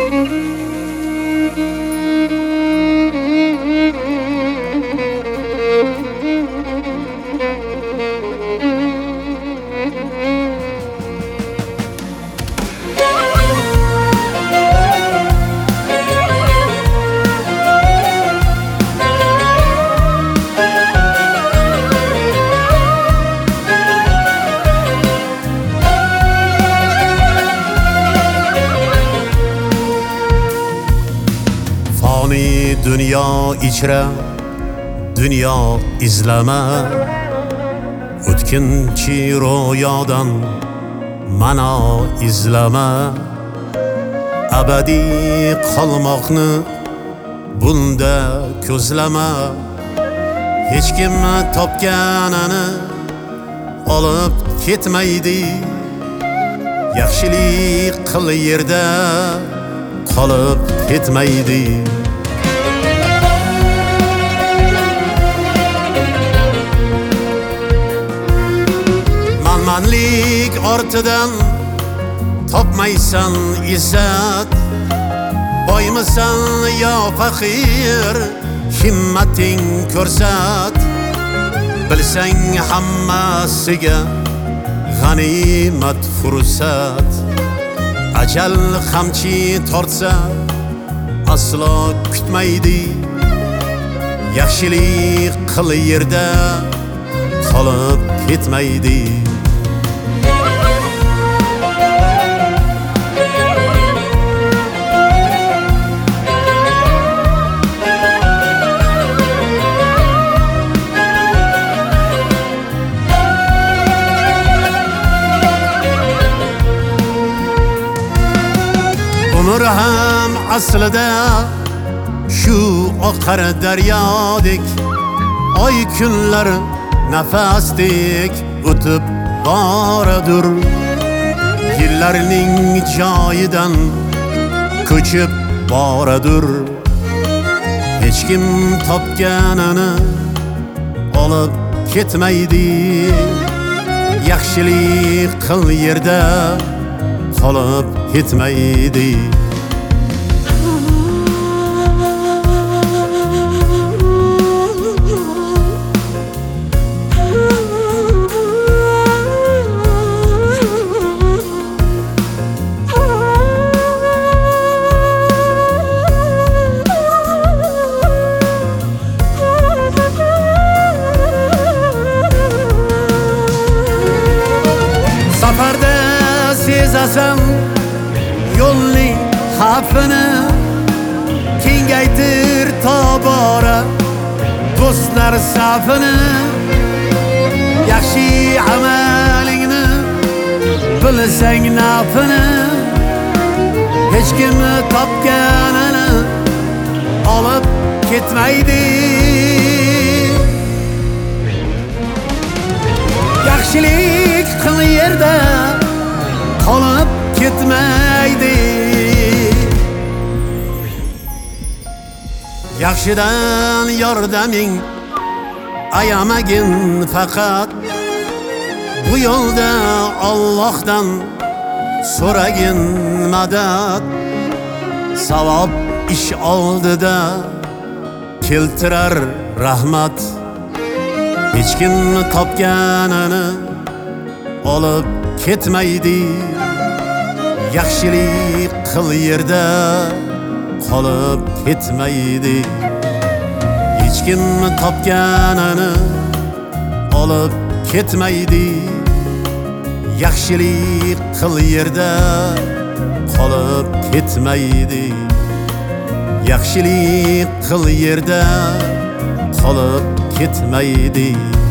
Dünya içre, dünya izleme, o'tkinchi ro'yodan mana izleme. Abadiy qolmoqni bunda ko'zlama. Hech kim topganini olib ketmaydi. Yaxshilik qil yerda qolib ketmaydi. Manlik ortidan topmaysan izzat. Boymisan yo faqir, himmating ko'rsat. Bilsang hammasiga g'animat fursat. Ajal qamchi tortsa aslo kutmaydi. Yaxshilik qil yerda qolib ketmaydi. Umr ham aslida shu oqar daryodek, oy kunlar nafasdek o'tib boradur. Yillarning joyidan ko'chib boradur. Hech kim topganini olib ketmaydi. Yaxshilik qil yerda qolib ketmaydi. Safarda sezasan yo'lning xavfini, kengaytir tobora do'stlar safini. Yaxshi amalingni bilsang nafini. Hech kim topganini olib ketmaydi. Yaxshilik qil yerda qolib ketmaydi. Yaxshidan yordaming ayamagin faqat. Bu yo'lda Allohdan so'ragin madad. Savob ish oldida keltirar rahmat. Hech kim topganini olib ketmaydi. Yaxshilik qil yerda qolib ketmaydi. Hech kim topganini olib ketmaydi. Yaxshilik qil yerda qolib ketmaydi. Yaxshilik qil yerda qolib ketmaydi.